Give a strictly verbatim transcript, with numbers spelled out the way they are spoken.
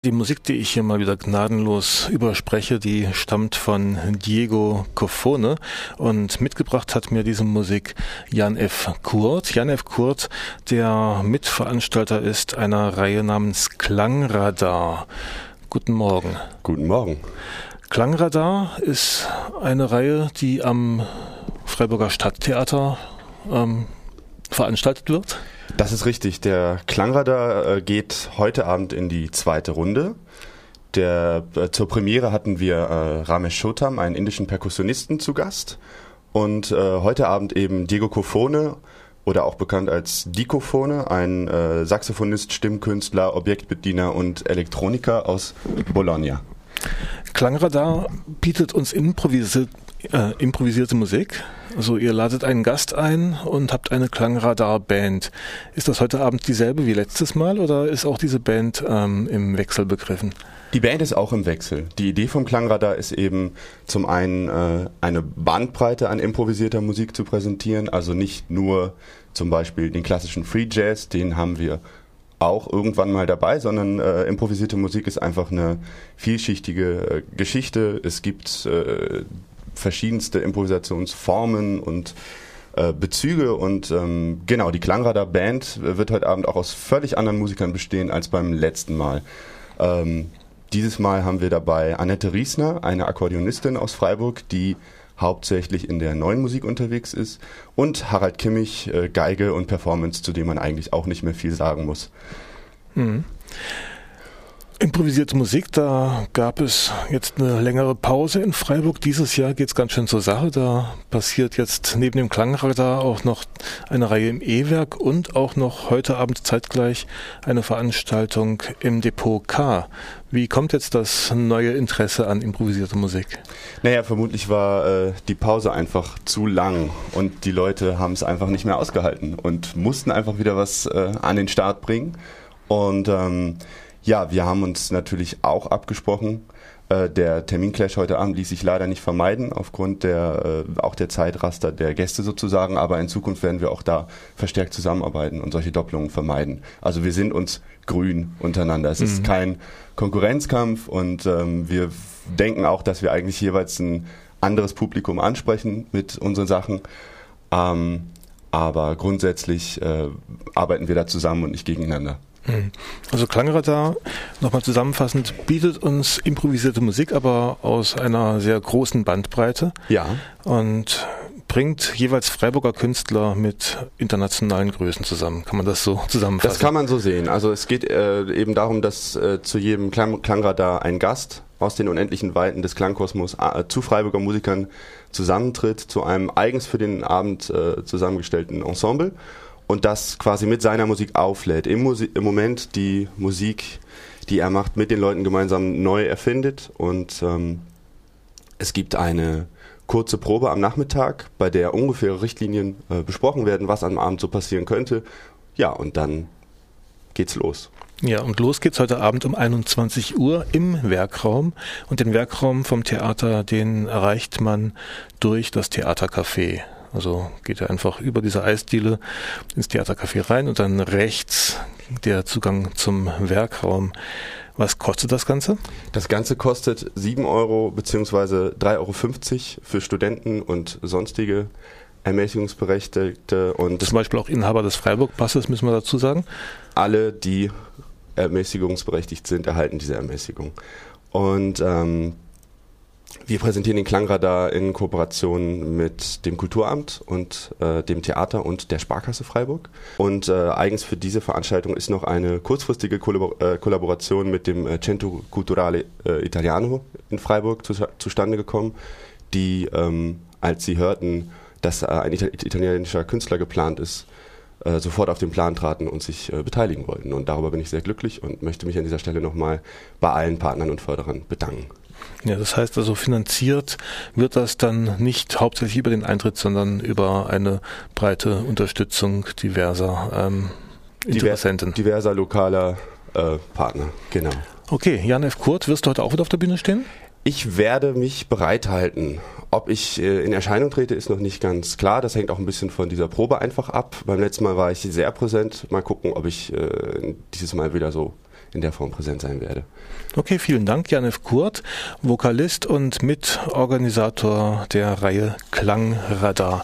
Die Musik, die ich hier mal wieder gnadenlos überspreche, die stammt von Diego Cofone und mitgebracht hat mir diese Musik Jan F. Kurt. Jan F. Kurt, der Mitveranstalter ist einer Reihe namens Klangradar. Guten Morgen. Guten Morgen. Klangradar ist eine Reihe, die am Freiburger Stadttheater ähm, veranstaltet wird. Das ist richtig. Der Klangradar äh, geht heute Abend in die zweite Runde. Der, äh, zur Premiere hatten wir äh, Ramesh Chotam, einen indischen Perkussionisten, zu Gast. Und äh, heute Abend eben Diego Cofone, oder auch bekannt als Dicofone, ein äh, Saxophonist, Stimmkünstler, Objektbediener und Elektroniker aus Bologna. Klangradar bietet uns improvisierte, äh, improvisierte Musik. Also ihr ladet einen Gast ein und habt eine Klangradar-Band. Ist das heute Abend dieselbe wie letztes Mal oder ist auch diese Band ähm, im Wechsel begriffen? Die Band ist auch im Wechsel. Die Idee vom Klangradar ist eben zum einen äh, eine Bandbreite an improvisierter Musik zu präsentieren, also nicht nur zum Beispiel den klassischen Free Jazz, den haben wir auch irgendwann mal dabei, sondern äh, improvisierte Musik ist einfach eine vielschichtige äh, Geschichte. Es gibt äh, verschiedenste Improvisationsformen und äh, Bezüge und ähm, genau, die Klangradar Band wird heute Abend auch aus völlig anderen Musikern bestehen als beim letzten Mal. Ähm, dieses Mal haben wir dabei Annette Riesner, eine Akkordeonistin aus Freiburg, die hauptsächlich in der neuen Musik unterwegs ist, und Harald Kimmich, äh, Geige und Performance, zu dem man eigentlich auch nicht mehr viel sagen muss. Mhm. Improvisierte Musik, da gab es jetzt eine längere Pause in Freiburg. Dieses Jahr geht es ganz schön zur Sache. Da passiert jetzt neben dem Klangradar auch noch eine Reihe im E-Werk und auch noch heute Abend zeitgleich eine Veranstaltung im Depot K. Wie kommt jetzt das neue Interesse an improvisierter Musik? Naja, vermutlich war äh, die Pause einfach zu lang und die Leute haben es einfach nicht mehr ausgehalten und mussten einfach wieder was äh, an den Start bringen. Und ähm, ja, wir haben uns natürlich auch abgesprochen. Äh, der Terminclash heute Abend ließ sich leider nicht vermeiden, aufgrund der äh, auch der Zeitraster der Gäste sozusagen. Aber in Zukunft werden wir auch da verstärkt zusammenarbeiten und solche Doppelungen vermeiden. Also wir sind uns grün untereinander. Es mhm. ist kein Konkurrenzkampf und ähm, wir denken auch, dass wir eigentlich jeweils ein anderes Publikum ansprechen mit unseren Sachen. Ähm, aber grundsätzlich äh, arbeiten wir da zusammen und nicht gegeneinander. Also Klangradar, nochmal zusammenfassend, bietet uns improvisierte Musik, aber aus einer sehr großen Bandbreite. Ja. Und bringt jeweils Freiburger Künstler mit internationalen Größen zusammen. Kann man das so zusammenfassen? Das kann man so sehen. Also es geht äh, eben darum, dass äh, zu jedem Klang- Klangradar ein Gast aus den unendlichen Weiten des Klangkosmos äh, zu Freiburger Musikern zusammentritt, zu einem eigens für den Abend äh, zusammengestellten Ensemble. Und das quasi mit seiner Musik auflädt. Im, Musi- im Moment die Musik, die er macht, mit den Leuten gemeinsam neu erfindet. Und ähm, es gibt eine kurze Probe am Nachmittag, bei der ungefähre Richtlinien äh, besprochen werden, was am Abend so passieren könnte. Ja, und dann geht's los. Ja, und los geht's heute Abend um einundzwanzig Uhr im Werkraum. Und den Werkraum vom Theater, den erreicht man durch das Theatercafé. Also geht er einfach über diese Eisdiele ins Theatercafé rein und dann rechts der Zugang zum Werkraum. Was kostet das Ganze? Das Ganze kostet sieben Euro beziehungsweise drei Euro fünfzig für Studenten und sonstige Ermäßigungsberechtigte. Und zum Beispiel auch Inhaber des Freiburg-Passes, müssen wir dazu sagen? Alle, die ermäßigungsberechtigt sind, erhalten diese Ermäßigung. Und ähm, wir präsentieren den Klangradar in Kooperation mit dem Kulturamt und äh, dem Theater und der Sparkasse Freiburg. Und äh, eigens für diese Veranstaltung ist noch eine kurzfristige Kollabor- äh, Kollaboration mit dem äh, Centro Culturale äh, Italiano in Freiburg zu, zustande gekommen, die, ähm, als sie hörten, dass äh, ein Ita- italienischer Künstler geplant ist, äh, sofort auf den Plan traten und sich äh, beteiligen wollten. Und darüber bin ich sehr glücklich und möchte mich an dieser Stelle nochmal bei allen Partnern und Förderern bedanken. Ja, das heißt also, finanziert wird das dann nicht hauptsächlich über den Eintritt, sondern über eine breite Unterstützung diverser ähm, Interessenten. Diverser lokaler äh, Partner, genau. Okay, Jan F. Kurt, wirst du heute auch wieder auf der Bühne stehen? Ich werde mich bereithalten. Ob ich äh, in Erscheinung trete, ist noch nicht ganz klar. Das hängt auch ein bisschen von dieser Probe einfach ab. Beim letzten Mal war ich sehr präsent. Mal gucken, ob ich äh, dieses Mal wieder so in der Form präsent sein werde. Okay, vielen Dank, Janef Kurt, Vokalist und Mitorganisator der Reihe Klangradar.